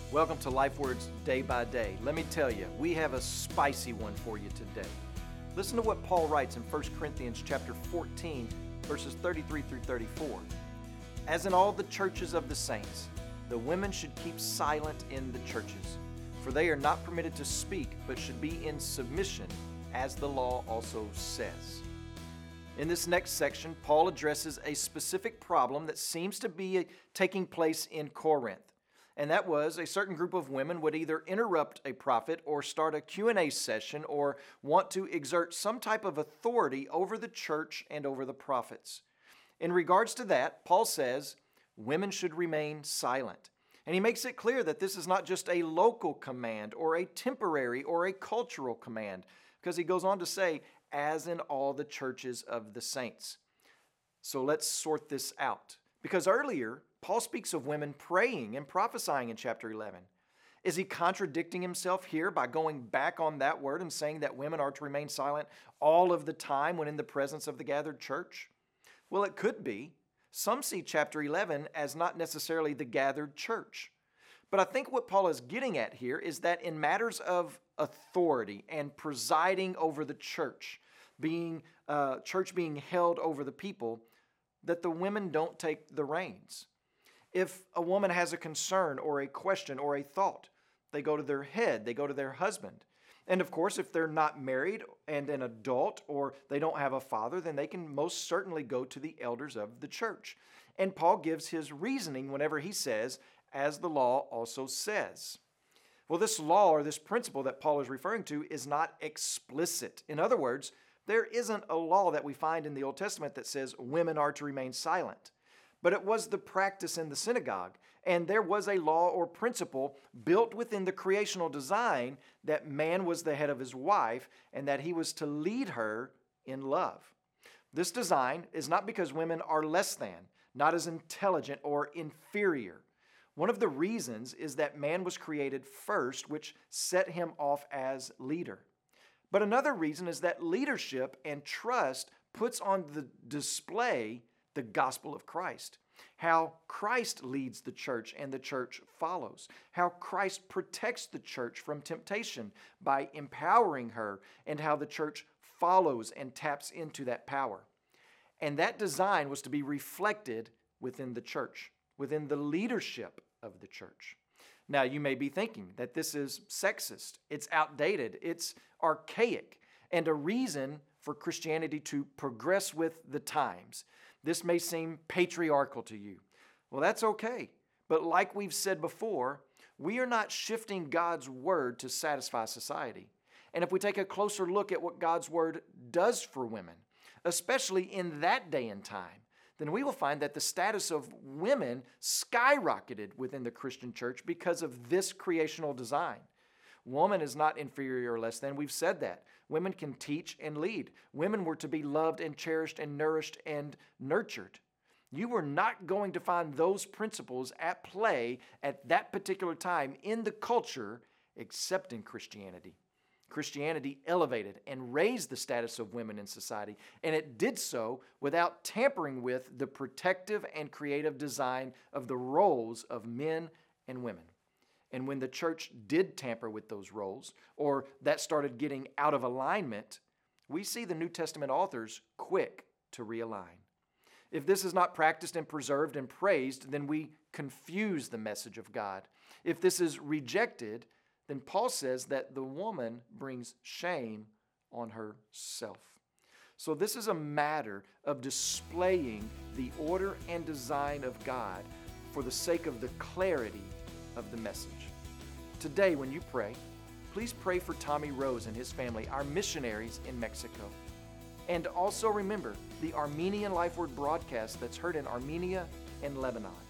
Welcome to LifeWords Day by Day. Let me tell you, we have a spicy one for you today. Listen to what Paul writes in 1 Corinthians chapter 14, verses 33 through 34. As in all the churches of the saints, the women should keep silent in the churches, for they are not permitted to speak, but should be in submission, as the law also says. In this next section, Paul addresses a specific problem that seems to be taking place in Corinth. And that was a certain group of women would either interrupt a prophet or start a Q&A session or want to exert some type of authority over the church and over the prophets. In regards to that, Paul says women should remain silent. And he makes it clear that this is not just a local command or a temporary or a cultural command, because he goes on to say, as in all the churches of the saints. So let's sort this out. Because earlier, Paul speaks of women praying and prophesying in chapter 11. Is he contradicting himself here by going back on that word and saying that women are to remain silent all of the time when in the presence of the gathered church? Well, it could be. Some see chapter 11 as not necessarily the gathered church. But I think what Paul is getting at here is that in matters of authority and presiding over the church, being held over the people, that the women don't take the reins. If a woman has a concern or a question or a thought, they go to their head, they go to their husband. And of course, if they're not married and an adult or they don't have a father, then they can most certainly go to the elders of the church. And Paul gives his reasoning whenever he says, as the law also says. Well, this law or this principle that Paul is referring to is not explicit. In other words, there isn't a law that we find in the Old Testament that says women are to remain silent. But it was the practice in the synagogue, and there was a law or principle built within the creational design that man was the head of his wife and that he was to lead her in love. This design is not because women are less than, not as intelligent or inferior. One of the reasons is that man was created first, which set him off as leader. But another reason is that leadership and trust puts on the display the gospel of Christ. How Christ leads the church and the church follows. How Christ protects the church from temptation by empowering her, and how the church follows and taps into that power. And that design was to be reflected within the church, within the leadership of the church. Now, you may be thinking that this is sexist, it's outdated, it's archaic, and a reason for Christianity to progress with the times. This may seem patriarchal to you. Well, that's okay. But like we've said before, we are not shifting God's word to satisfy society. And if we take a closer look at what God's word does for women, especially in that day and time, then we will find that the status of women skyrocketed within the Christian church because of this creational design. Woman is not inferior or less than. We've said that. Women can teach and lead. Women were to be loved and cherished and nourished and nurtured. You were not going to find those principles at play at that particular time in the culture except in Christianity. Christianity elevated and raised the status of women in society, and it did so without tampering with the protective and creative design of the roles of men and women. And when the church did tamper with those roles, or that started getting out of alignment, we see the New Testament authors quick to realign. If this is not practiced and preserved and praised, then we confuse the message of God. If this is rejected, then Paul says that the woman brings shame on herself. So this is a matter of displaying the order and design of God for the sake of the clarity of the message. Today, when you pray, please pray for Tommy Rose and his family, our missionaries in Mexico. And also remember the Armenian LifeWord broadcast that's heard in Armenia and Lebanon.